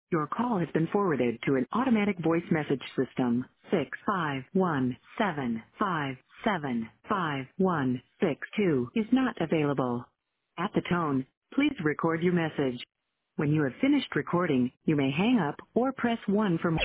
Your call has been forwarded to an automatic voice message system. 651-757-5162 is not available. At the tone, please record your message. When you have finished recording, you may hang up or press 1 for more.